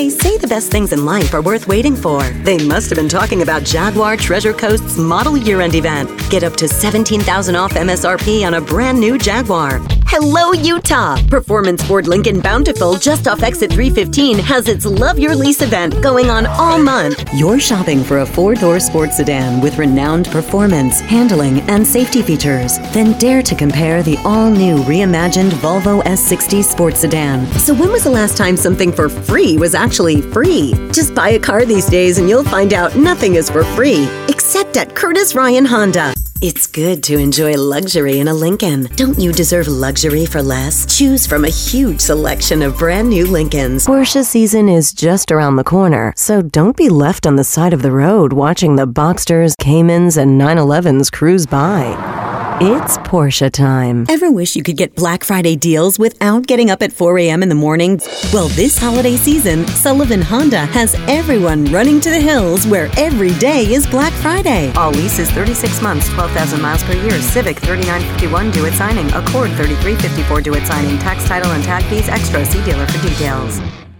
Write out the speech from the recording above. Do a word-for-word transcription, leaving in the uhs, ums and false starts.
They say the best things in life are worth waiting for. They must have been talking about Jaguar Treasure Coast's model year-end event. Get up to seventeen thousand dollars off M S R P on a brand new Jaguar. Hello, Utah! Performance Ford Lincoln Bountiful, just off exit three fifteen, has its Love Your Lease event going on all month. You're shopping for a four-door sports sedan with renowned performance, handling, and safety features. Then dare to compare the all-new reimagined Volvo S sixty sports sedan. So when was the last time something for free was actually free? Just buy a car these days and you'll find out nothing is for free, except at Curtis Ryan Honda. It's good to enjoy luxury in a Lincoln. Don't you deserve luxury for less? Choose from a huge selection of brand new Lincolns. Porsche season is just around the corner, so don't be left on the side of the road watching the Boxsters, Caymans, and nine elevens cruise by. It's Porsche time. Ever wish you could get Black Friday deals without getting up at four a.m. in the morning? Well, this holiday season, Sullivan Honda has everyone running to the hills where every day is Black Friday. All leases thirty-six months, twelve thousand miles per year. Civic thirty-nine fifty-one due at signing. Accord thirty-three fifty-four due at signing. Tax, title, and tag fees extra. See dealer for details.